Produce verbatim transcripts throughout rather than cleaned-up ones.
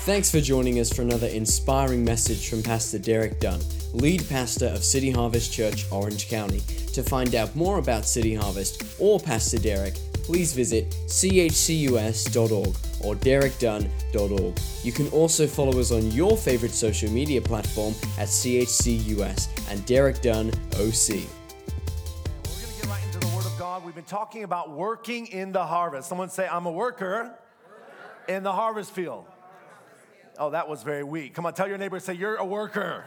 Thanks for joining us for another inspiring message from Pastor Derek Dunn, lead pastor of City Harvest Church, Orange County. To find out more about City Harvest or Pastor Derek, please visit c h c u s dot org or derek dunn dot org. You can also follow us on your favorite social media platform at C H C U S and Derek Dunn O C. We're going to get right into the Word of God. We've been talking about working in the harvest. Someone say, I'm a worker, worker. in the harvest field. Oh, that was very weak. Come on, tell your neighbor, say, you're a worker.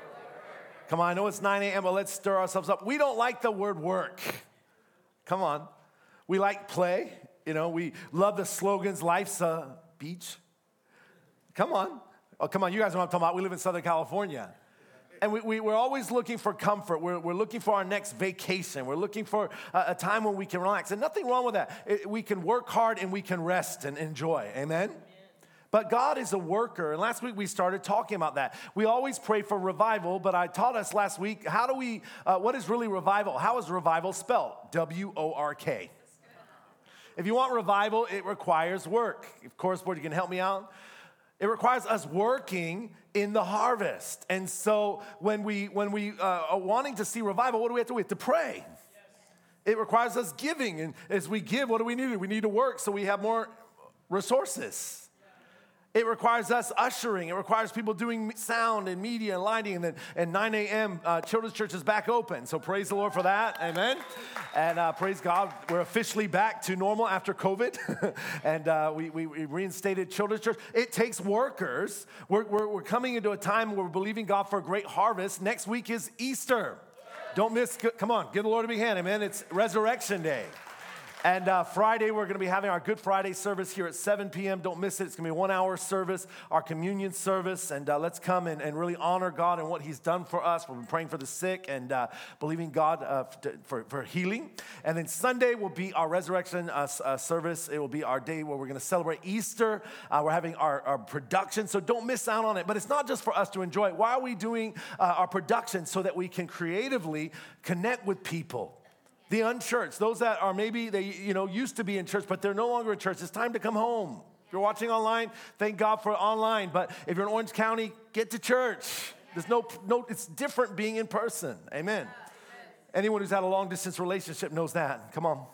Come on, I know it's nine a.m., but let's stir ourselves up. We don't like the word work. Come on. We like play. You know, we love the slogans, life's a beach. Come on. Oh, come on, you guys know what I'm talking about. We live in Southern California. And we, we, we're always looking for comfort. We're, we're looking for our next vacation. We're looking for a, a time when we can relax. And nothing wrong with that. It, we can work hard and we can rest and enjoy. Amen? But God is a worker, and last week we started talking about that. We always pray for revival, but I taught us last week, how do we, uh, what is really revival? How is revival spelled? W O R K. If you want revival, it requires work. Of course, board, you can help me out. It requires us working in the harvest. And so when we when we uh, are wanting to see revival, what do we have to do? We have to pray. It requires us giving, and as we give, what do we need? We need to work so we have more resources. It requires us ushering. It requires people doing sound and media and lighting. And then at nine a.m., uh, Children's Church is back open. So praise the Lord for that. Amen. And uh, praise God, we're officially back to normal after COVID. and uh, we, we, we reinstated Children's Church. It takes workers. We're, we're, we're coming into a time where we're believing God for a great harvest. Next week is Easter. Don't miss. Come on, give the Lord a big hand. Amen. It's Resurrection Day. And uh, Friday, we're going to be having our Good Friday service here at seven p.m. Don't miss it. It's going to be a one-hour service, our communion service. And uh, let's come and, and really honor God and what he's done for us. We've been praying for the sick and uh, believing God uh, for, for healing. And then Sunday will be our resurrection uh, uh, service. It will be our day where we're going to celebrate Easter. Uh, we're having our, our production, so don't miss out on it. But it's not just for us to enjoy it. Why are we doing uh, our production? So that we can creatively connect with people. The unchurched, those that are maybe, they you know used to be in church, but they're no longer in church. It's time to come home. If you're watching online, thank God for online. But if you're in Orange County, get to church. There's no, no it's different being in person. Amen. Anyone who's had a long-distance relationship knows that. Come on.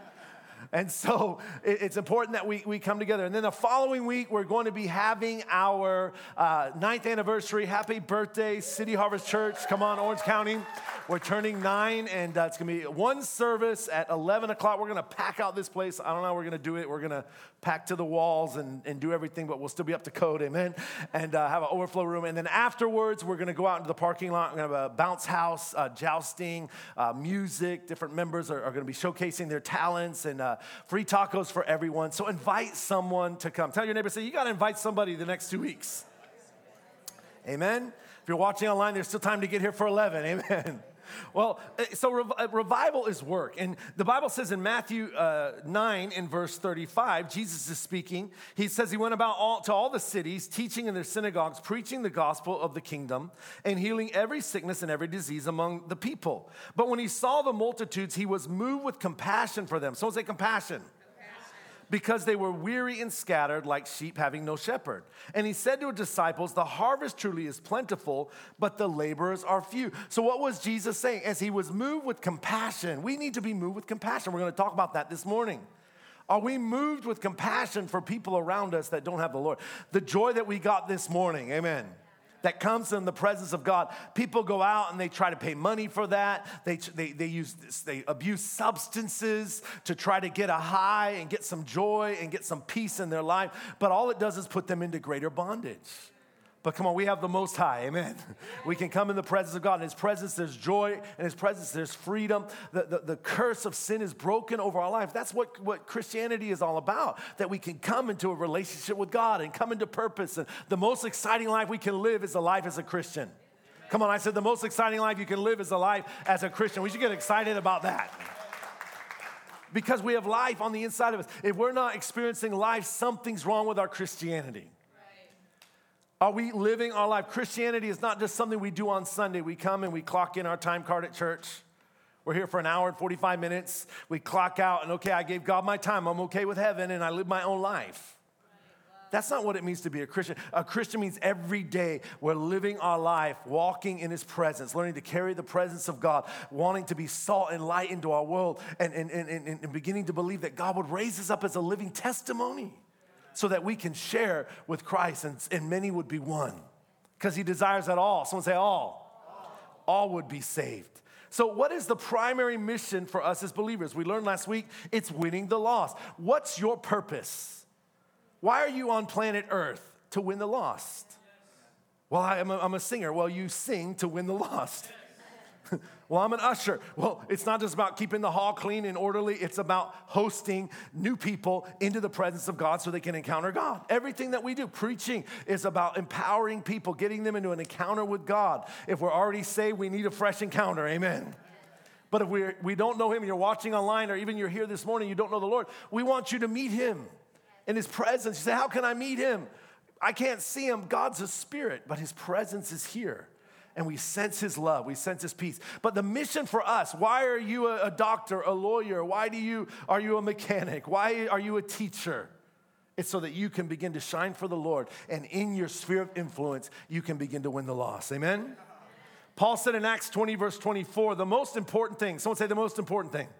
And so it's important that we, we come together. And then the following week, we're going to be having our uh, ninth anniversary. Happy birthday, City Harvest Church. Come on, Orange County. We're turning nine, and uh, it's going to be one service at eleven o'clock. We're going to pack out this place. I don't know how we're going to do it. We're going to pack to the walls and, and do everything, but we'll still be up to code, amen, and uh, have an overflow room. And then afterwards, we're going to go out into the parking lot. We're going to have a bounce house, uh, jousting, uh, music. Different members are, are going to be showcasing their talents, and uh, free tacos for everyone. So invite someone to come. Tell your neighbor, say, you got to invite somebody the next two weeks. Amen. If you're watching online, there's still time to get here for eleven. Amen. Well, so rev- revival is work. And the Bible says in Matthew uh, nine in verse thirty-five, Jesus is speaking. He says he went about all, to all the cities, teaching in their synagogues, preaching the gospel of the kingdom, and healing every sickness and every disease among the people. But when he saw the multitudes, he was moved with compassion for them. Someone say compassion. Because they were weary and scattered like sheep having no shepherd. And he said to his disciples, the harvest truly is plentiful, but the laborers are few. So what was Jesus saying? As he was moved with compassion, we need to be moved with compassion. We're going to talk about that this morning. Are we moved with compassion for people around us that don't have the Lord? The joy that we got this morning, amen, that comes in the presence of God. People go out and they try to pay money for that. They they they use this, they abuse substances to try to get a high and get some joy and get some peace in their life. But all it does is put them into greater bondage. But come on, we have the Most High, amen. We can come in the presence of God. In his presence, there's joy. In his presence, there's freedom. The, the, the curse of sin is broken over our life. That's what, what Christianity is all about, that we can come into a relationship with God and come into purpose. And the most exciting life we can live is a life as a Christian. Come on, I said the most exciting life you can live is a life as a Christian. We should get excited about that. Because we have life on the inside of us. If we're not experiencing life, something's wrong with our Christianity. Are we living our life? Christianity is not just something we do on Sunday. We come and we clock in our time card at church. We're here for an hour and forty-five minutes. We clock out and, okay, I gave God my time. I'm okay with heaven, and I live my own life. That's not what it means to be a Christian. A Christian means every day we're living our life, walking in his presence, learning to carry the presence of God, wanting to be salt and light into our world, and, and, and, and, and beginning to believe that God would raise us up as a living testimony so that we can share with Christ and, and many would be one. Because he desires that all. Someone say all. all. All would be saved. So what is the primary mission for us as believers? We learned last week, it's winning the lost. What's your purpose? Why are you on planet Earth? To win the lost. Well, I'm a, I'm a singer. Well, you sing to win the lost. Well, I'm an usher. Well, it's not just about keeping the hall clean and orderly. It's about hosting new people into the presence of God so they can encounter God. Everything that we do, preaching, is about empowering people, getting them into an encounter with God. If we're already saved, we need a fresh encounter. Amen. But if we're, we don't know him, and you're watching online, or even you're here this morning, you don't know the Lord, we want you to meet him. In his presence. You say, how can I meet him? I can't see him. God's a spirit, but his presence is here. And we sense his love. We sense his peace. But the mission for us, why are you a, a doctor, a lawyer? Why do you, are you a mechanic? Why are you a teacher? It's so that you can begin to shine for the Lord. And in your sphere of influence, you can begin to win the lost. Amen? Paul said in Acts twenty, verse twenty-four, the most important thing. Someone say the most important thing.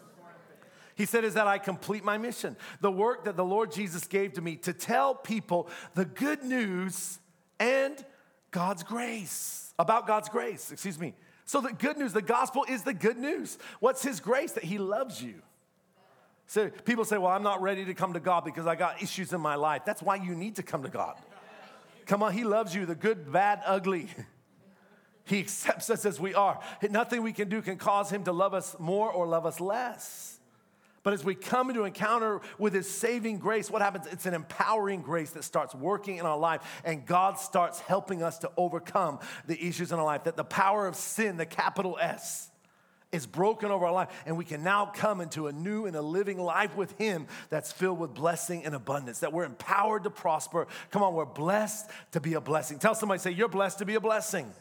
He said, is that I complete my mission, the work that the Lord Jesus gave to me to tell people the good news and God's grace, about God's grace, excuse me. So the good news, the gospel is the good news. What's his grace? That he loves you. So people say, well, I'm not ready to come to God because I got issues in my life. That's why you need to come to God. Come on, he loves you, the good, bad, ugly. He accepts us as we are. Nothing we can do can cause him to love us more or love us less. But as we come into encounter with his saving grace, what happens? It's an empowering grace that starts working in our life, and God starts helping us to overcome the issues in our life. That the power of sin, the capital S, is broken over our life, and we can now come into a new and a living life with him that's filled with blessing and abundance, that we're empowered to prosper. Come on, we're blessed to be a blessing. Tell somebody, say, you're blessed to be a blessing.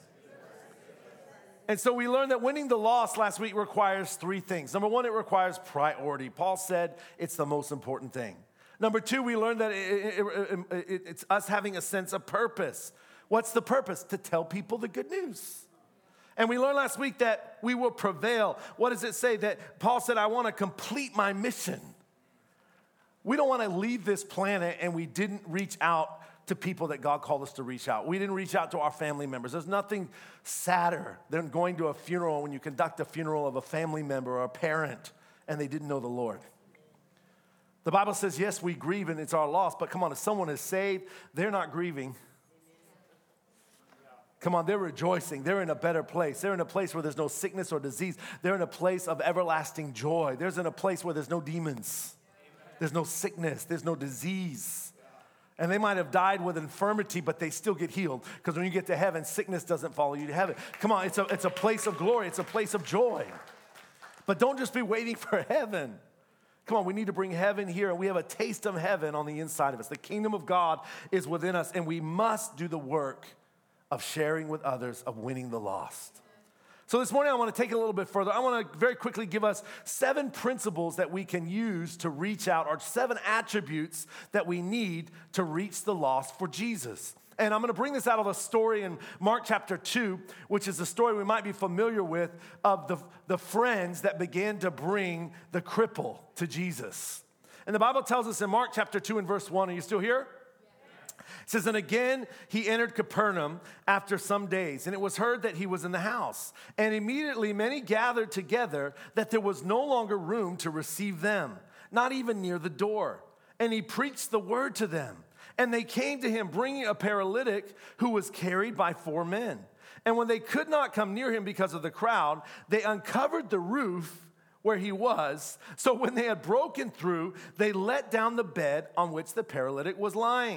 And so we learned that winning the lost last week requires three things. Number one, it requires priority. Paul said it's the most important thing. Number two, we learned that it, it, it, it's us having a sense of purpose. What's the purpose? To tell people the good news. And we learned last week that we will prevail. What does it say? That Paul said, I want to complete my mission. We don't want to leave this planet and we didn't reach out to people that God called us to reach out. We didn't reach out to our family members. There's nothing sadder than going to a funeral when you conduct a funeral of a family member or a parent and they didn't know the Lord. The Bible says, yes, we grieve and it's our loss, but come on, if someone is saved, they're not grieving. Come on, they're rejoicing. They're in a better place. They're in a place where there's no sickness or disease. They're in a place of everlasting joy. They're in a place where there's no demons. There's no sickness. There's no disease. And they might have died with infirmity, but they still get healed. Because when you get to heaven, sickness doesn't follow you to heaven. Come on, it's a, it's a place of glory. It's a place of joy. But don't just be waiting for heaven. Come on, we need to bring heaven here. And we have a taste of heaven on the inside of us. The kingdom of God is within us. And we must do the work of sharing with others, of winning the lost. So this morning I want to take it a little bit further. I want to very quickly give us seven principles that we can use to reach out, or seven attributes that we need to reach the lost for Jesus. And I'm going to bring this out of a story in Mark chapter two, which is a story we might be familiar with of the, the friends that began to bring the cripple to Jesus. And the Bible tells us in Mark chapter two and verse one, are you still here? It says, and again, he entered Capernaum after some days, and it was heard that he was in the house. And immediately many gathered together that there was no longer room to receive them, not even near the door. And he preached the word to them. And they came to him, bringing a paralytic who was carried by four men. And when they could not come near him because of the crowd, they uncovered the roof where he was. So when they had broken through, they let down the bed on which the paralytic was lying.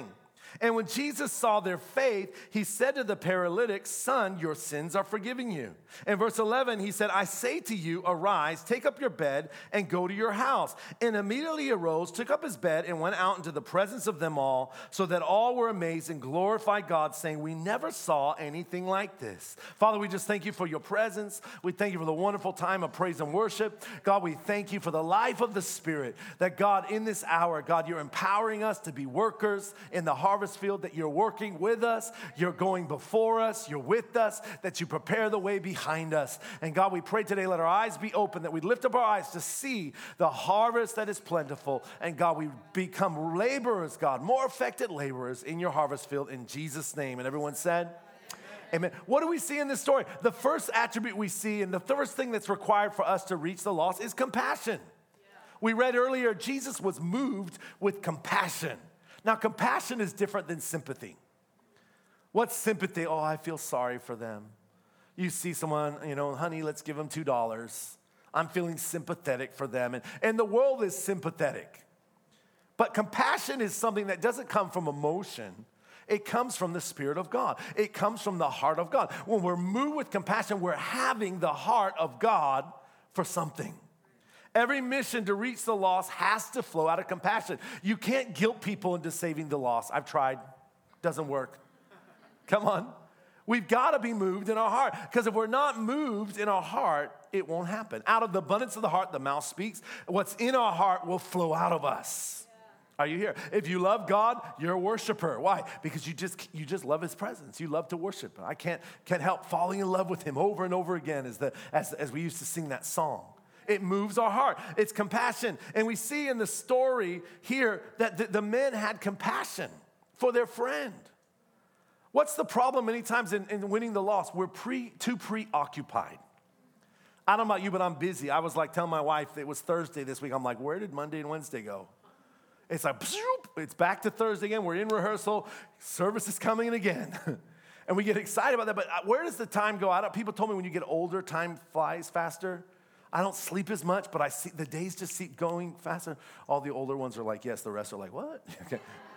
And when Jesus saw their faith, he said to the paralytic, son, your sins are forgiven you. In verse eleven, he said, I say to you, arise, take up your bed, and go to your house. And immediately arose, took up his bed, and went out into the presence of them all, so that all were amazed and glorified God, saying, we never saw anything like this. Father, we just thank you for your presence. We thank you for the wonderful time of praise and worship. God, we thank you for the life of the Spirit, that God, in this hour, God, you're empowering us to be workers in the harvest field, that you're working with us, you're going before us, you're with us, that you prepare the way behind us. And God, we pray today, let our eyes be open, that we lift up our eyes to see the harvest that is plentiful. And God, we become laborers, God, more effective laborers in your harvest field in Jesus' name. And everyone said, amen. What do we see in this story? The first attribute we see, and the first thing that's required for us to reach the lost, is compassion. Yeah. We read earlier, Jesus was moved with compassion. Now, compassion is different than sympathy. What's sympathy? Oh, I feel sorry for them. You see someone, you know, honey, let's give them two dollars. I'm feeling sympathetic for them. And, and the world is sympathetic. But compassion is something that doesn't come from emotion. It comes from the Spirit of God. It comes from the heart of God. When we're moved with compassion, we're having the heart of God for something. Every mission to reach the lost has to flow out of compassion. You can't guilt people into saving the lost. I've tried. Doesn't work. Come on. We've got to be moved in our heart, because if we're not moved in our heart, it won't happen. Out of the abundance of the heart, the mouth speaks. What's in our heart will flow out of us. Are you here? If you love God, you're a worshiper. Why? Because you just you just love his presence. You love to worship. I can't, can't help falling in love with him over and over again, as, the, as, as we used to sing that song. It moves our heart. It's compassion. And we see in the story here that the, the men had compassion for their friend. What's the problem many times in, in winning the lost? We're pre, too preoccupied. I don't know about you, but I'm busy. I was like telling my wife, it was Thursday this week. I'm like, where did Monday and Wednesday go? It's like, it's back to Thursday again. We're in rehearsal. Service is coming in again. And we get excited about that. But where does the time go? I don't, people told me when you get older, time flies faster. I don't sleep as much, but I see the days just keep going faster. All the older ones are like, yes. The rest are like, what? Okay.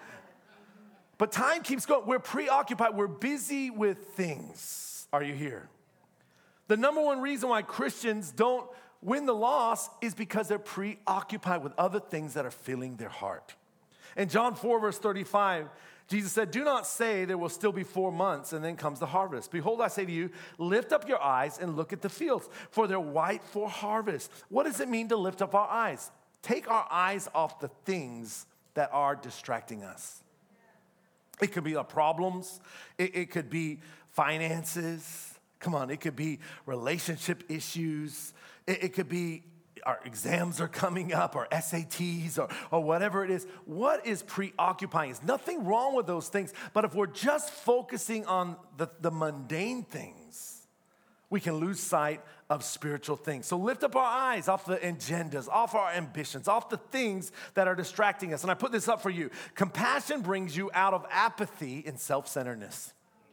But time keeps going. We're preoccupied. We're busy with things. Are you here? The number one reason why Christians don't win the lost is because they're preoccupied with other things that are filling their heart. In John four, verse thirty-five, Jesus said, do not say there will still be four months and then comes the harvest. Behold, I say to you, lift up your eyes and look at the fields, for they're white for harvest. What does it mean to lift up our eyes? Take our eyes off the things that are distracting us. It could be our problems. It, it could be finances. Come on, it could be relationship issues. It, it could be our exams are coming up, or S A Ts, or, or whatever it is. What is preoccupying? There's nothing wrong with those things. But if we're just focusing on the, the mundane things, we can lose sight of spiritual things. So lift up our eyes off the agendas, off our ambitions, off the things that are distracting us. And I put this up for you. Compassion brings you out of apathy and self-centeredness.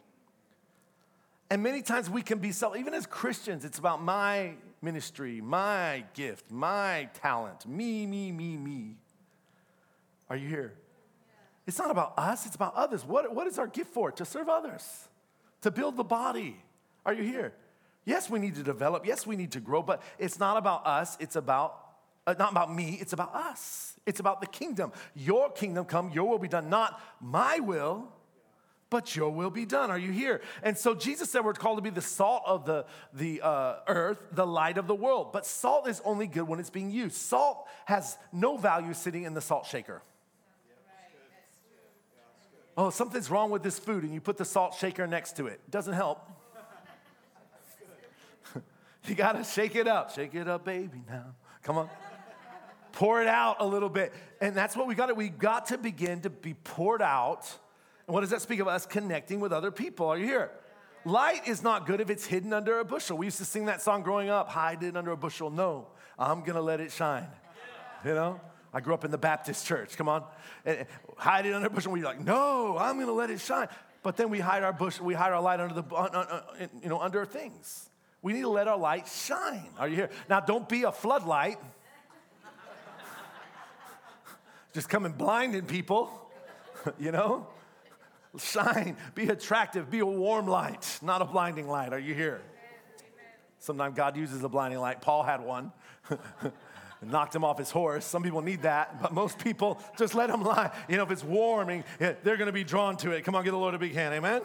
And many times we can be self, even as Christians, it's about my ministry, my gift, my talent, me, me, me, me. Are you here? It's not about us, it's about others. What, what is our gift for? To serve others, to build the body. Are you here? Yes, we need to develop. Yes, we need to grow, but it's not about us. It's about, uh, not about me. It's about us. It's about the kingdom. Your kingdom come, your will be done. Not my will, but your will be done. Are you here? And so Jesus said we're called to be the salt of the, the uh, earth, the light of the world. But salt is only good when it's being used. Salt has no value sitting in the salt shaker. Oh, something's wrong with this food, and you put the salt shaker next to it. Doesn't help. You got to shake it up. Shake it up, baby, now. Come on. Pour it out a little bit. And that's what we got to, we got to begin to be poured out. And what does that speak of? Us connecting with other people. Are you here? Light is not good if it's hidden under a bushel. We used to sing that song growing up, hide it under a bushel. No, I'm going to let it shine. You know? I grew up in the Baptist church. Come on. And hide it under a bushel. We're like, no, I'm going to let it shine. But then we hide our bush, we hide our light under the, uh, uh, you know, under things. We need to let our light shine. Are you here? Now, don't be a floodlight. Just come and blinding people, you know? Shine, be attractive, be a warm light, not a blinding light. Are you here? Sometimes God uses a blinding light. Paul had one. Knocked him off his horse. Some people need that, but most people just let him lie. You know, if it's warm, they're going to be drawn to it. Come on, give the Lord a big hand. Amen?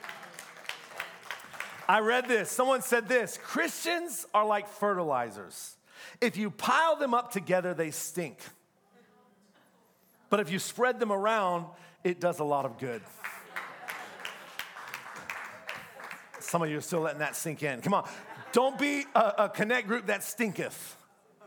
I read this. Someone said this: Christians are like fertilizers. If you pile them up together, they stink. But if you spread them around, it does a lot of good. Some of you are still letting that sink in. Come on. Don't be a, a connect group that stinketh.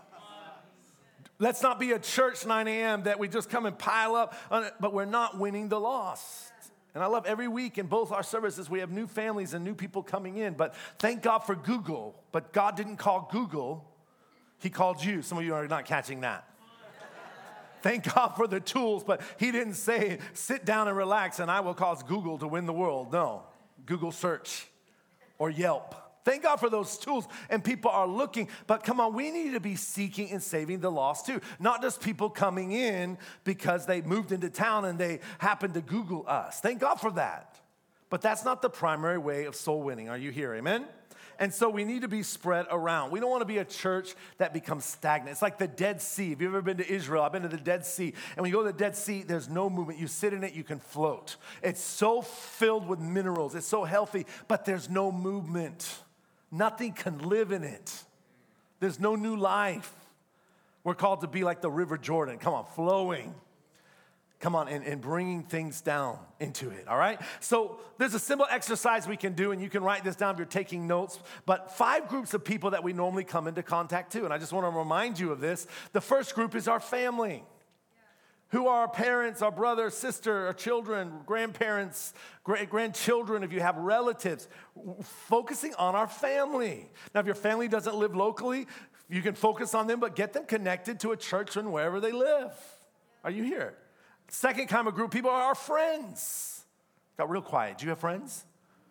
Let's not be a church nine a.m. that we just come and pile up, on it, but we're not winning the lost. And I love every week in both our services, we have new families and new people coming in. But thank God for Google. But God didn't call Google. He called you. Some of you are not catching that. Thank God for the tools, but he didn't say, sit down and relax and I will cause Google to win the world. No, Google search or Yelp. Thank God for those tools, and people are looking. But come on, we need to be seeking and saving the lost too. Not just people coming in because they moved into town and they happened to Google us. Thank God for that. But that's not the primary way of soul winning. Are you here? Amen? And so we need to be spread around. We don't want to be a church that becomes stagnant. It's like the Dead Sea. Have you ever been to Israel? I've been to the Dead Sea. And when you go to the Dead Sea, there's no movement. You sit in it, you can float. It's so filled with minerals. It's so healthy, but there's no movement. Nothing can live in it. There's no new life. We're called to be like the River Jordan. Come on, flowing. Come on, and, and bringing things down into it, all right? So there's a simple exercise we can do, and you can write this down if you're taking notes, but five groups of people that we normally come into contact to, and I just want to remind you of this. The first group is our family. Who are our parents, our brother, sister, our children, grandparents, great grandchildren, if you have relatives, focusing on our family. Now, if your family doesn't live locally, you can focus on them, but get them connected to a church and wherever they live. Are you here? Second kind of group, people are our friends. Got real quiet. Do you have friends?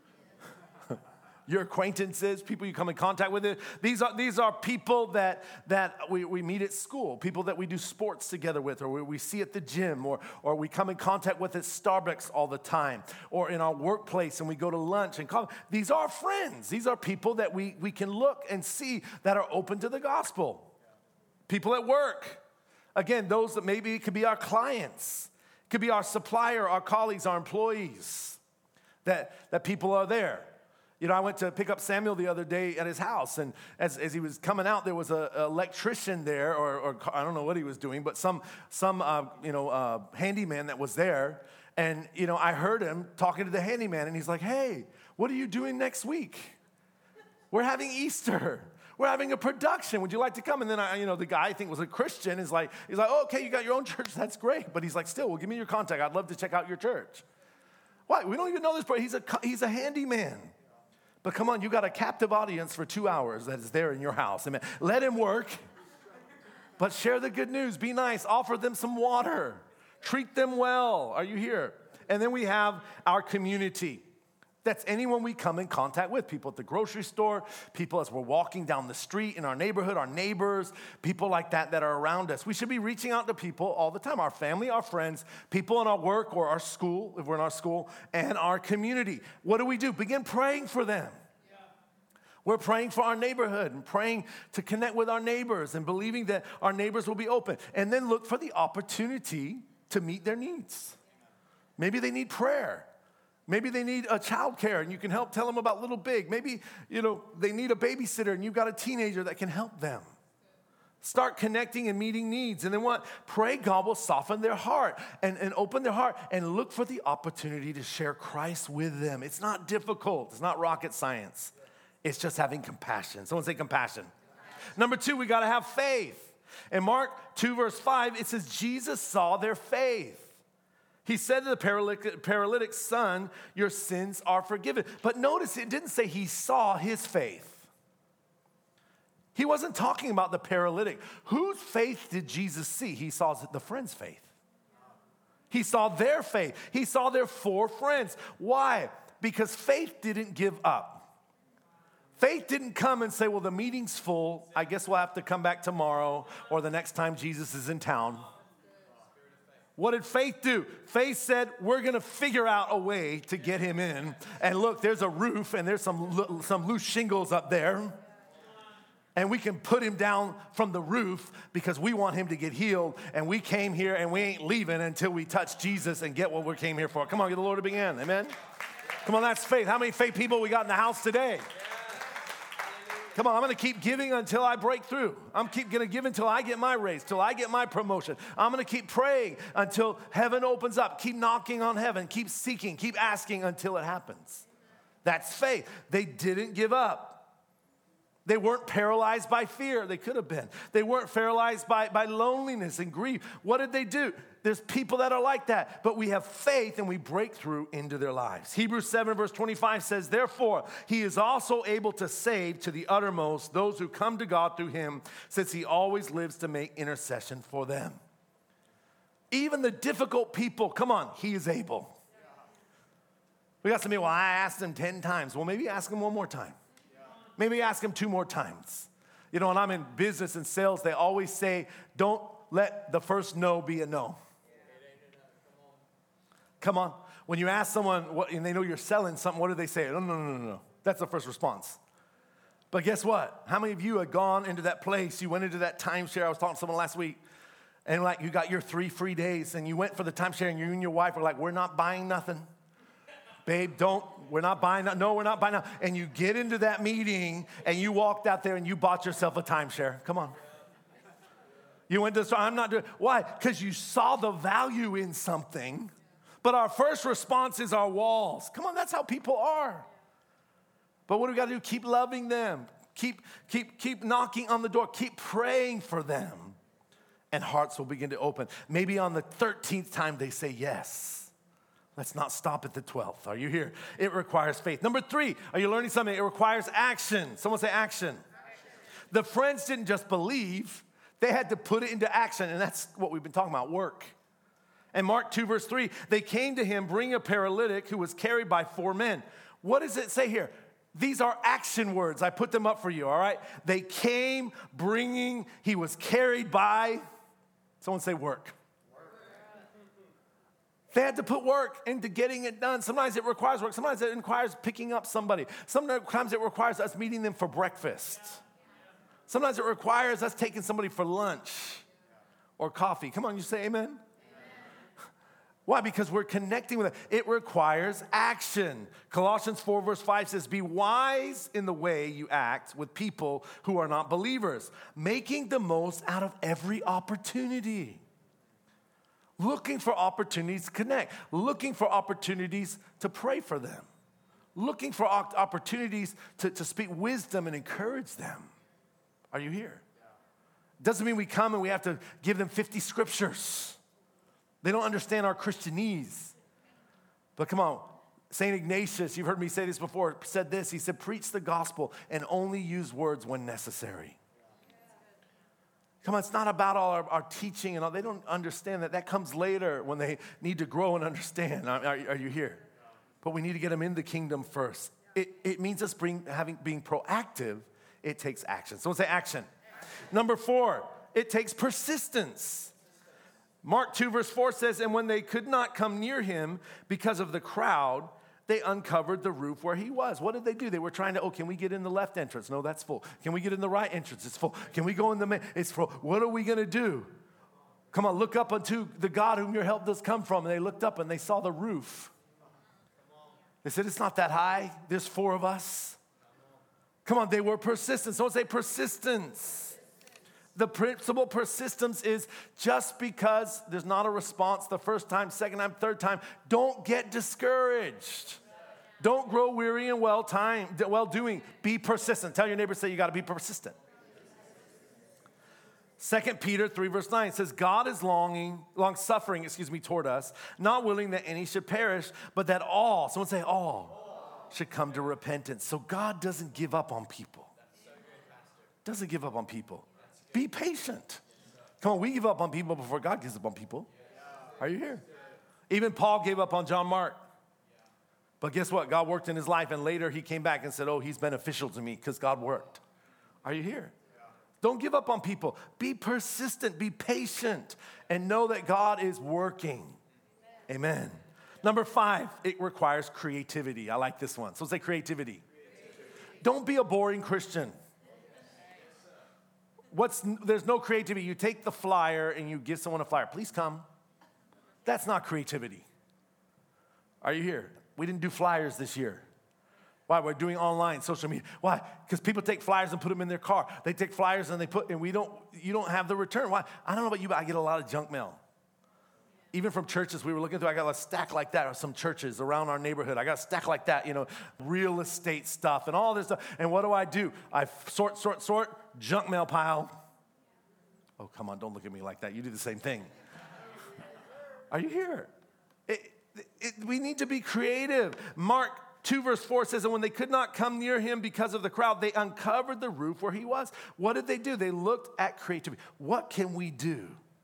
Your acquaintances, people you come in contact with. These are, these are people that, that we, we meet at school, people that we do sports together with, or we, we see at the gym, or, or we come in contact with at Starbucks all the time, or in our workplace and we go to lunch and call. These are friends. These are people that we, we can look and see that are open to the gospel. People at work. Again, those that maybe could be our clients, could be our supplier, our colleagues, our employees, that, that people are there. You know, I went to pick up Samuel the other day at his house, and as, as he was coming out, there was an electrician there, or, or I don't know what he was doing, but some, some uh, you know, uh, handyman that was there, and, you know, I heard him talking to the handyman, and he's like, hey, what are you doing next week? We're having Easter. We're having a production. Would you like to come? And then, I, you know, the guy I think was a Christian is like, he's like, oh, okay, you got your own church. That's great. But he's like, still, well, give me your contact. I'd love to check out your church. Why? We don't even know this, but he's a, he's a handyman. But come on, you got a captive audience for two hours that is there in your house. Amen. Let him work, but share the good news. Be nice. Offer them some water. Treat them well. Are you here? And then we have our community. That's anyone we come in contact with. People at the grocery store, people as we're walking down the street in our neighborhood, our neighbors, people like that that are around us. We should be reaching out to people all the time, our family, our friends, people in our work or our school, if we're in our school, and our community. What do we do? Begin praying for them. Yeah. We're praying for our neighborhood and praying to connect with our neighbors and believing that our neighbors will be open. And then look for the opportunity to meet their needs. Maybe they need prayer. Maybe they need a child care and you can help tell them about Little Big. Maybe, you know, they need a babysitter and you've got a teenager that can help them. Start connecting and meeting needs. And then what? Pray God will soften their heart and, and open their heart and look for the opportunity to share Christ with them. It's not difficult. It's not rocket science. It's just having compassion. Someone say compassion. Number two, we got to have faith. In Mark two, verse five, it says, Jesus saw their faith. He said to the paralytic, paralytic son, your sins are forgiven. But notice it didn't say he saw his faith. He wasn't talking about the paralytic. Whose faith did Jesus see? He saw the friend's faith. He saw their faith. He saw their four friends. Why? Because faith didn't give up. Faith didn't come and say, well, the meeting's full. I guess we'll have to come back tomorrow or the next time Jesus is in town. What did faith do? Faith said, we're going to figure out a way to get him in. And look, there's a roof and there's some, some loose shingles up there. And we can put him down from the roof because we want him to get healed. And we came here and we ain't leaving until we touch Jesus and get what we came here for. Come on, get the Lord to begin. Amen? Come on, that's faith. How many faith people we got in the house today? Come on, I'm going to keep giving until I break through. I'm keep going to give until I get my raise, till I get my promotion. I'm going to keep praying until heaven opens up. Keep knocking on heaven. Keep seeking. Keep asking until it happens. That's faith. They didn't give up. They weren't paralyzed by fear. They could have been. They weren't paralyzed by, by loneliness and grief. What did they do? There's people that are like that, but we have faith and we break through into their lives. Hebrews seven verse twenty-five says, therefore, he is also able to save to the uttermost those who come to God through him, since he always lives to make intercession for them. Even the difficult people, come on, he is able. We got some people, well, I asked him ten times. Well, maybe ask him one more time. Maybe ask him two more times. You know, when I'm in business and sales, they always say, don't let the first no be a no. Come on. When you ask someone what, and they know you're selling something, what do they say? No, no, no, no, no. That's the first response. But guess what? How many of you have gone into that place? You went into that timeshare. I was talking to someone last week. And like you got your three free days and you went for the timeshare and you and your wife were like, we're not buying nothing. Babe, don't, we're not buying, no, we're not buying. And you get into that meeting and you walked out there and you bought yourself a timeshare. Come on. You went to the store, I'm not doing, why? Because you saw the value in something, but our first response is our walls. Come on, that's how people are. But what do we got to do? Keep loving them. Keep, keep, keep knocking on the door. Keep praying for them. And hearts will begin to open. Maybe on the thirteenth time they say yes. Let's not stop at the twelfth. Are you here? It requires faith. Number three, are you learning something? It requires action. Someone say action. Action. The friends didn't just believe. They had to put it into action, and that's what we've been talking about, work. And Mark two, verse three, they came to him, bringing a paralytic who was carried by four men. What does it say here? These are action words. I put them up for you, all right? They came bringing, he was carried by, someone say work. They had to put work into getting it done. Sometimes it requires work. Sometimes it requires picking up somebody. Sometimes it requires us meeting them for breakfast. Sometimes it requires us taking somebody for lunch or coffee. Come on, you say amen? Amen. Why? Because we're connecting with it. It requires action. Colossians four verse five says, be wise in the way you act with people who are not believers, making the most out of every opportunity. Looking for opportunities to connect. Looking for opportunities to pray for them. Looking for opportunities to, to speak wisdom and encourage them. Are you here? Doesn't mean we come and we have to give them fifty scriptures. They don't understand our Christianese. But come on, Saint Ignatius, you've heard me say this before, said this. He said, preach the gospel and only use words when necessary. Come on, it's not about all our, our teaching and all. They don't understand that. That comes later when they need to grow and understand. Are, are, are you here? But we need to get them in the kingdom first. It, it means us bring, having, being proactive. It takes action. Someone say action. action. Number four, it takes persistence. Mark two verse four says, and when they could not come near him because of the crowd, they uncovered the roof where he was. What did they do? They were trying to, oh, can we get in the left entrance? No, that's full. Can we get in the right entrance? It's full. Can we go in the main? It's full. What are we going to do? Come on, look up unto the God whom your help does come from. And they looked up and they saw the roof. They said, it's not that high. There's four of us. Come on, they were persistent. Someone say persistence. The principle persistence is just because there's not a response the first time, second time, third time, don't get discouraged. Don't grow weary and well time, well doing. Be persistent. Tell your neighbor, say you got to be persistent. Second Peter three verse nine says, God is longing, long suffering, excuse me, toward us, not willing that any should perish, but that all, someone say all, all. should come to repentance. So God doesn't give up on people. Doesn't give up on people. Be patient. Come on, we give up on people before God gives up on people. Are you here? Even Paul gave up on John Mark. But guess what? God worked in his life, and later he came back and said, oh, he's beneficial to me because God worked. Are you here? Don't give up on people. Be persistent, be patient, and know that God is working. Amen. Amen. Number five, it requires creativity. I like this one. So say creativity. creativity. Don't be a boring Christian. What's there's no creativity. You take the flyer and you give someone a flyer. Please come. That's not creativity. Are you here? We didn't do flyers this year. Why? We're doing online, social media. Why? Because people take flyers and put them in their car. They take flyers and they put, and we don't, you don't have the return. Why? I don't know about you, but I get a lot of junk mail. Even from churches we were looking through, I got a stack like that of some churches around our neighborhood. I got a stack like that, you know, real estate stuff and all this stuff. And what do I do? I sort, sort, sort, junk mail pile. Oh, come on, don't look at me like that. You do the same thing. Are you here? It, it, we need to be creative. Mark two verse four says, and when they could not come near him because of the crowd, they uncovered the roof where he was. What did they do? They looked at creativity. What can we do?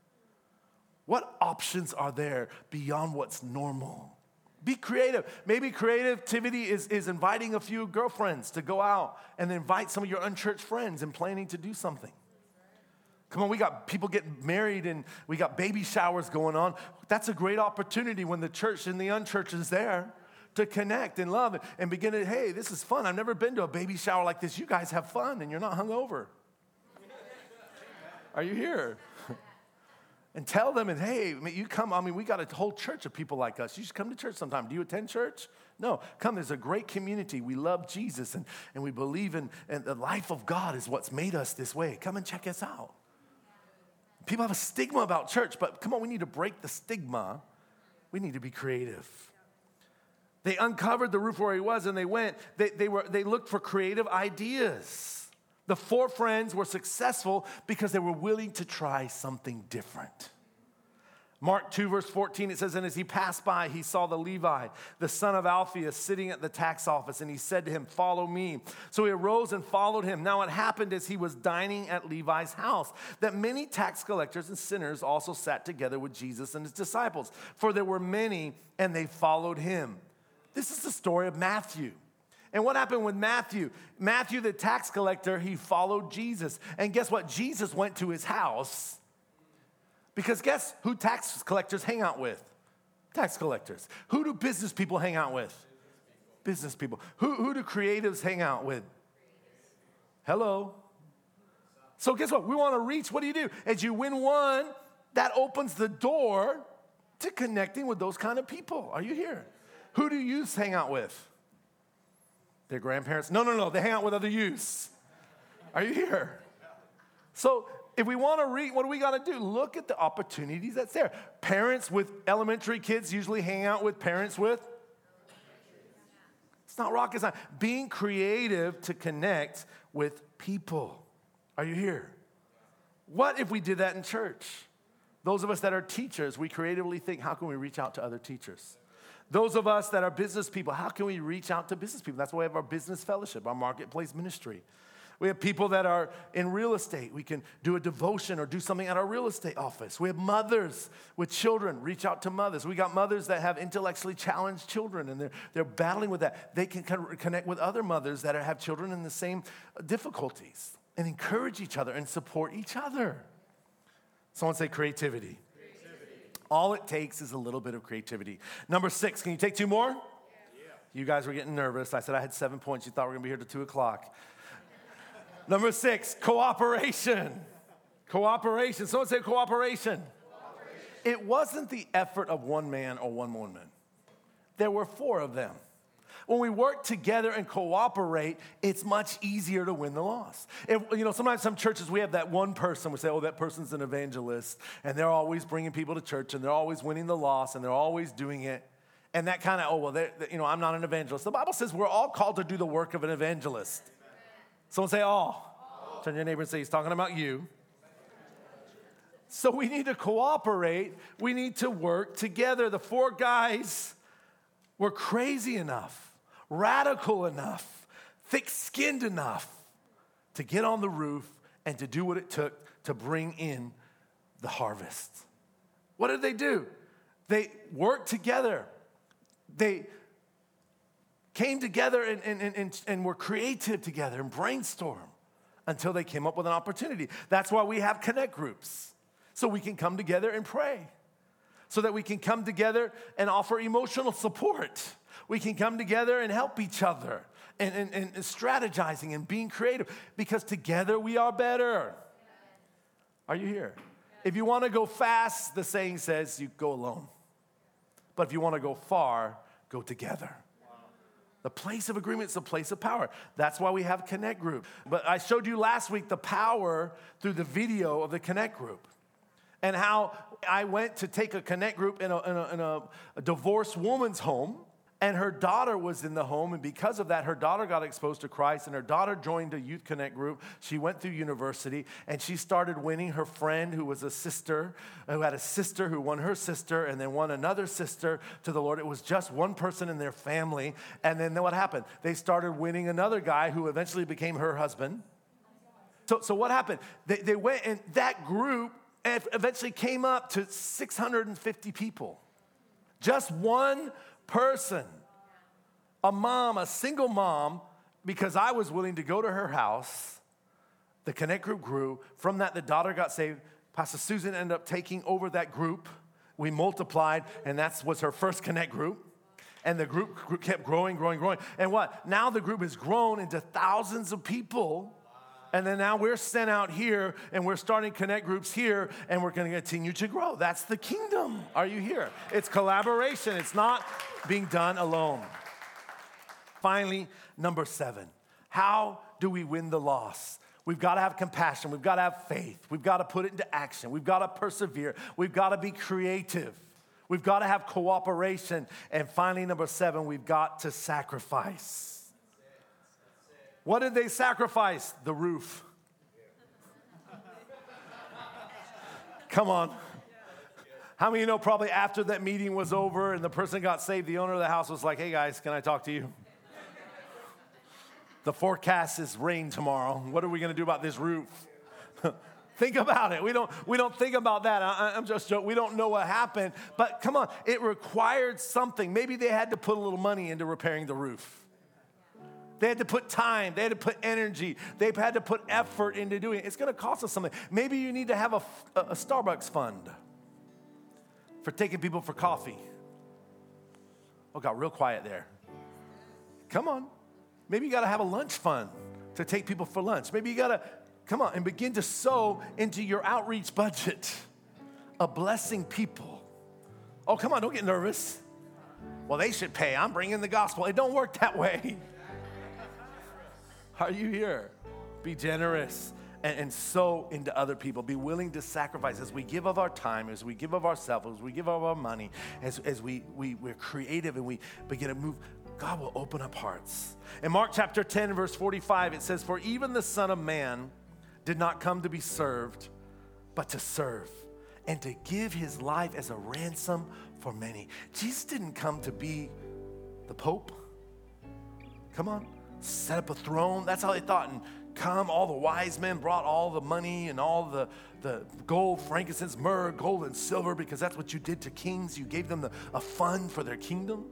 What options are there beyond what's normal? Be creative. Maybe creativity is, is inviting a few girlfriends to go out and invite some of your unchurched friends and planning to do something. Come on, we got people getting married and we got baby showers going on. That's a great opportunity when the church and the unchurched is there to connect and love and begin to, hey, this is fun. I've never been to a baby shower like this. You guys have fun and you're not hungover. Are you here? And tell them, and hey, you come, I mean, we got a whole church of people like us. You should come to church sometime. Do you attend church? No, come, there's a great community. We love Jesus and, and we believe in and the life of God is what's made us this way. Come and check us out. People have a stigma about church, but come on, we need to break the stigma. We need to be creative. They uncovered the roof where he was and they went, they, they, were, they looked for creative ideas. The four friends were successful because they were willing to try something different. Mark two verse fourteen, it says, and as he passed by, he saw the Levi, the son of Alphaeus, sitting at the tax office, and he said to him, follow me. So he arose and followed him. Now it happened as he was dining at Levi's house, that many tax collectors and sinners also sat together with Jesus and his disciples, for there were many, and they followed him. This is the story of Matthew. And what happened with Matthew? Matthew, the tax collector, he followed Jesus. And guess what? Jesus went to his house. Because guess who tax collectors hang out with? Tax collectors. Who do business people hang out with? Business people. Who, who do creatives hang out with? Hello. So guess what? We want to reach. What do you do? As you win one, that opens the door to connecting with those kind of people. Are you here? Who do youths hang out with? Their grandparents? No, no, no. They hang out with other youths. Are you here? So if we want to read, what do we got to do? Look at the opportunities that's there. Parents with elementary kids usually hang out with parents with. It's not rocket science. Being creative to connect with people. Are you here? What if we did that in church? Those of us that are teachers, we creatively think, how can we reach out to other teachers? Those of us that are business people, how can we reach out to business people? That's why we have our business fellowship, our marketplace ministry. We have people that are in real estate. We can do a devotion or do something at our real estate office. We have mothers with children. Reach out to mothers. We got mothers that have intellectually challenged children, and they're, they're battling with that. They can connect with other mothers that have children in the same difficulties and encourage each other and support each other. Someone say creativity. All it takes is a little bit of creativity. Number six, can you take two more? Yeah. You guys were getting nervous. I said I had seven points. You thought we were going to be here till two o'clock. Number six, cooperation. Cooperation. Someone say cooperation. cooperation. It wasn't the effort of one man or one woman. There were four of them. When we work together and cooperate, it's much easier to win the loss. If, you know, sometimes some churches, we have that one person. We say, oh, that person's an evangelist, and they're always bringing people to church, and they're always winning the loss, and they're always doing it. And that kind of, oh, well, they, you know, I'm not an evangelist. The Bible says we're all called to do the work of an evangelist. Someone say, all. all. Turn to your neighbor and say, he's talking about you. So we need to cooperate. We need to work together. The four guys were crazy enough, radical enough, thick-skinned enough to get on the roof and to do what it took to bring in the harvest. What did they do? They worked together. They came together and, and, and, and were creative together and brainstormed. until they came up with an opportunity. That's why we have connect groups, so we can come together and pray, so that we can come together and offer emotional support. We can come together and help each other and, and, and strategizing and being creative, because together we are better. Are you here? If you want to go fast, the saying says you go alone. But if you want to go far, go together. The place of agreement is a place of power. That's why we have Connect Group. But I showed you last week the power through the video of the Connect Group, and how I went to take a Connect Group in a, in a, in a, a divorced woman's home, and her daughter was in the home, and because of that, her daughter got exposed to Christ, and her daughter joined a Youth Connect Group. She went through university, and she started winning her friend who was a sister, who had a sister who won her sister, and then won another sister to the Lord. It was just one person in their family, and then what happened? They started winning another guy who eventually became her husband. So, so what happened? They, they went, and that group eventually came up to six hundred fifty people. Just one person, a mom, a single mom, because I was willing to go to her house. The Connect Group grew. From that, the daughter got saved. Pastor Susan ended up taking over that group. We multiplied, and that was her first Connect Group. And the group kept growing, growing, growing. And what? Now the group has grown into thousands of people. And then now we're sent out here, and we're starting Connect Groups here, and we're going to continue to grow. That's the kingdom. Are you here? It's collaboration. It's not being done alone. Finally, number seven. How do we win the loss? We've got to have compassion. We've got to have faith. We've got to put it into action. We've got to persevere. We've got to be creative. We've got to have cooperation. And finally, number seven, we've got to sacrifice. What did they sacrifice? The roof. Come on. How many of you know probably after that meeting was over and the person got saved, the owner of the house was like, hey guys, can I talk to you? The forecast is rain tomorrow. What are we going to do about this roof? Think about it. We don't, we don't think about that. I, I'm just joking. We don't know what happened. But come on, it required something. Maybe they had to put a little money into repairing the roof. They had to put time. They had to put energy. They had to put effort into doing it. It's going to cost us something. Maybe you need to have a, a Starbucks fund for taking people for coffee. Oh, got real quiet there. Come on. Maybe you got to have a lunch fund to take people for lunch. Maybe you got to, come on, and begin to sow into your outreach budget of blessing people. Oh, come on, don't get nervous. Well, they should pay. I'm bringing the gospel. It don't work that way. Are you here? Be generous and, and sow into other people. Be willing to sacrifice as we give of our time, as we give of ourselves, as we give of our money, as, as we, we, we're creative and we begin to move. God will open up hearts. In Mark chapter ten, verse forty-five, it says, for even the Son of Man did not come to be served, but to serve and to give his life as a ransom for many. Jesus didn't come to be the Pope. Come on. Set up a throne. That's how they thought. And come, all the wise men brought all the money and all the, the gold, frankincense, myrrh, gold, and silver, because that's what you did to kings. You gave them the, a fund for their kingdom.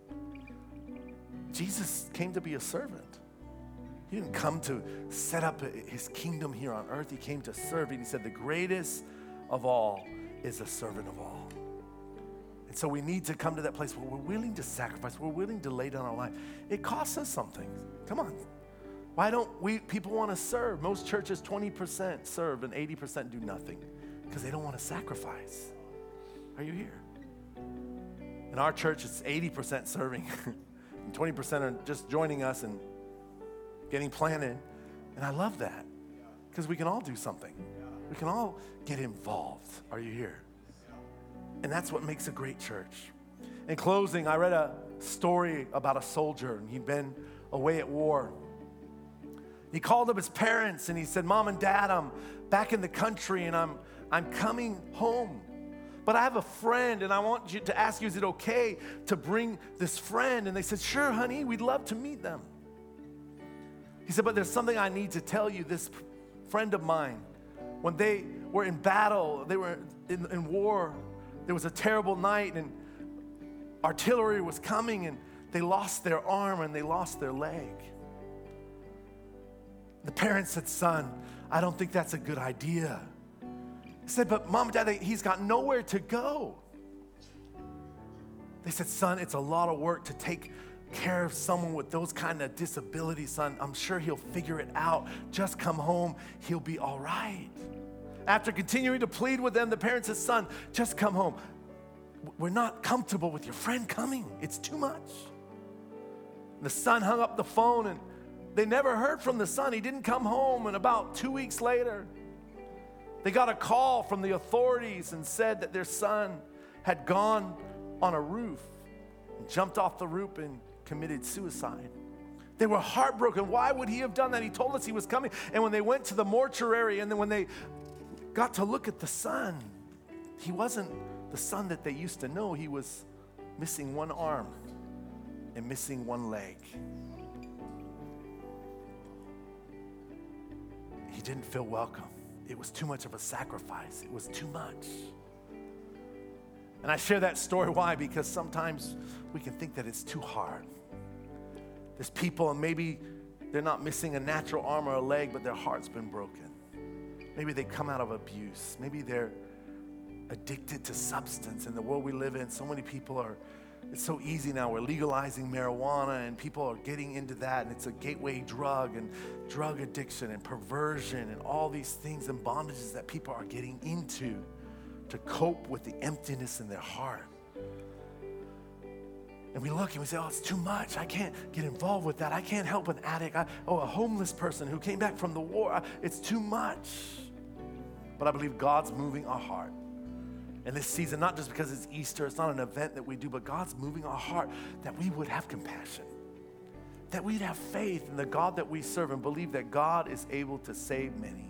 Jesus came to be a servant. He didn't come to set up his kingdom here on earth. He came to serve. And he said the greatest of all is a servant of all. And so we need to come to that place where we're willing to sacrifice. We're willing to lay down our life. It costs us something. Come on. Why don't we, people want to serve? Most churches, twenty percent serve and eighty percent do nothing because they don't want to sacrifice. Are you here? In our church, it's eighty percent serving and twenty percent are just joining us and getting planted. And I love that because we can all do something. We can all get involved. Are you here? And that's what makes a great church. In closing, I read a story about a soldier, and he'd been away at war. He called up his parents, and he said, Mom and Dad, I'm back in the country, and I'm, I'm coming home. But I have a friend, and I want you to ask you, is it okay to bring this friend? And they said, sure, honey, we'd love to meet them. He said, but there's something I need to tell you. This friend of mine, when they were in battle, they were in, in war, there was a terrible night and artillery was coming and they lost their arm and they lost their leg. The parents said, son, I don't think that's a good idea. He said, but mom and dad, he's got nowhere to go. They said, son, it's a lot of work to take care of someone with those kind of disabilities, son. I'm sure he'll figure it out. Just come home, he'll be all right. After continuing to plead with them, the parents said, son, just come home. We're not comfortable with your friend coming. It's too much. And the son hung up the phone, and they never heard from the son. He didn't come home, and about two weeks later, they got a call from the authorities and said that their son had gone on a roof, and jumped off the roof and committed suicide. They were heartbroken. Why would he have done that? He told us he was coming. And when they went to the mortuary, and then when they got to look at the son, he wasn't the son that they used to know. He was missing one arm and missing one leg. He didn't feel welcome. It was too much of a sacrifice. It was too much. And I share that story, why? Because sometimes we can think that it's too hard. There's people, and maybe they're not missing a natural arm or a leg, but their heart's been broken. Maybe they come out of abuse. Maybe they're addicted to substance. In the world we live in, so many people are, it's so easy now. We're legalizing marijuana, and people are getting into that, and it's a gateway drug, and drug addiction and perversion and all these things and bondages that people are getting into to cope with the emptiness in their heart. And we look and we say, oh, it's too much. I can't get involved with that. I can't help an addict. I, oh, a homeless person who came back from the war. I, it's too much. But I believe God's moving our heart. And this season, not just because it's Easter, it's not an event that we do, but God's moving our heart that we would have compassion, that we'd have faith in the God that we serve and believe that God is able to save many.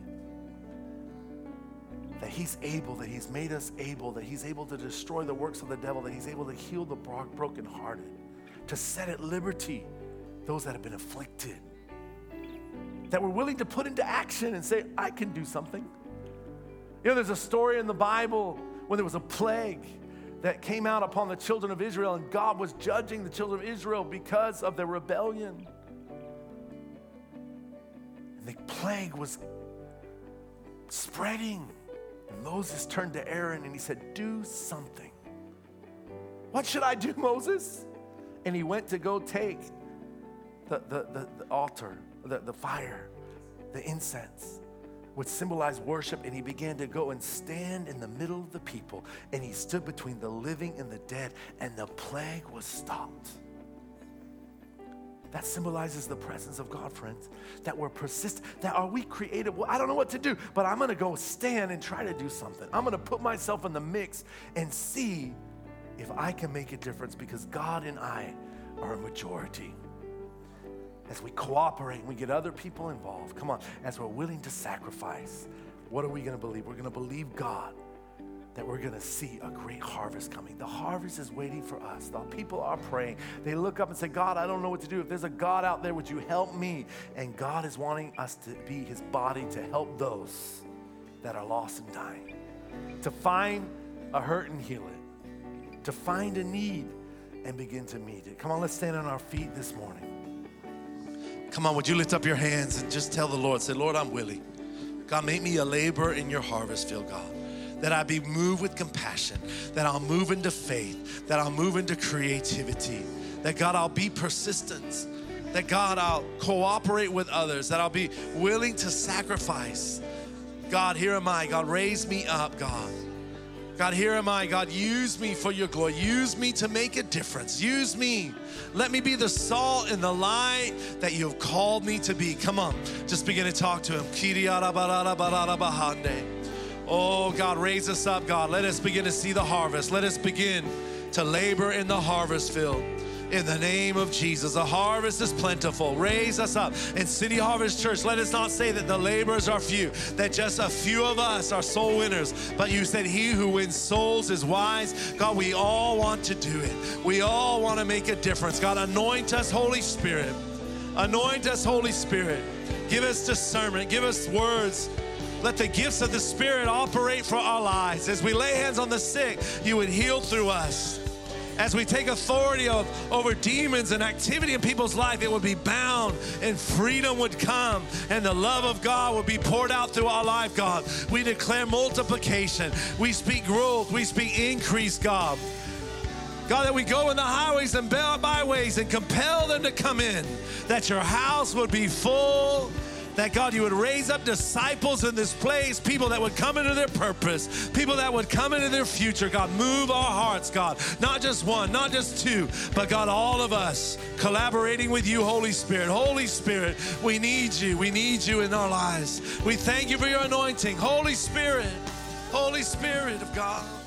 That he's able, that he's made us able, that he's able to destroy the works of the devil, that he's able to heal the brokenhearted, to set at liberty those that have been afflicted. That we're willing to put into action and say, I can do something. You know, there's a story in the Bible when there was a plague that came out upon the children of Israel, and God was judging the children of Israel because of their rebellion. And the plague was spreading. And Moses turned to Aaron and he said, do something. What should I do, Moses? And he went to go take the, the, the, the altar, the, the fire, the incense, which symbolized worship, and he began to go and stand in the middle of the people, and he stood between the living and the dead, and the plague was stopped. That symbolizes the presence of God, friends, that we're persistent, that are we creative? Well, I don't know what to do, but I'm gonna go stand and try to do something. I'm gonna put myself in the mix and see if I can make a difference, because God and I are a majority. As we cooperate and we get other people involved, come on, as we're willing to sacrifice, what are we gonna believe? We're gonna believe God that we're gonna see a great harvest coming. The harvest is waiting for us. The people are praying. They look up and say, God, I don't know what to do. If there's a God out there, would you help me? And God is wanting us to be his body to help those that are lost and dying, to find a hurt and heal it, to find a need and begin to meet it. Come on, let's stand on our feet this morning. Come on, would you lift up your hands and just tell the Lord, say, Lord, I'm willing. God, make me a laborer in your harvest field, God. That I be moved with compassion, that I'll move into faith, that I'll move into creativity, that God, I'll be persistent, that God, I'll cooperate with others, that I'll be willing to sacrifice. God, here am I. God, raise me up, God. God, here am I. God, use me for your glory. Use me to make a difference. Use me. Let me be the salt and the light that you have called me to be. Come on, just begin to talk to him. Oh, God, raise us up, God. Let us begin to see the harvest. Let us begin to labor in the harvest field. In the name of Jesus, the harvest is plentiful. Raise us up. In City Harvest Church, let us not say that the laborers are few, that just a few of us are soul winners. But you said he who wins souls is wise. God, we all want to do it. We all want to make a difference. God, anoint us, Holy Spirit. Anoint us, Holy Spirit. Give us discernment. Give us words. Let the gifts of the Spirit operate for our lives. As we lay hands on the sick, you would heal through us. As we take authority of, over demons and activity in people's life, it would be bound and freedom would come and the love of God would be poured out through our life, God. We declare multiplication. We speak growth. We speak increase, God. God, that we go in the highways and byways and compel them to come in, that your house would be full, that God, you would raise up disciples in this place, people that would come into their purpose, people that would come into their future. God, move our hearts, God, not just one, not just two, but God, all of us collaborating with you, Holy Spirit. Holy Spirit, we need you. We need you in our lives. We thank you for your anointing. Holy Spirit, Holy Spirit of God.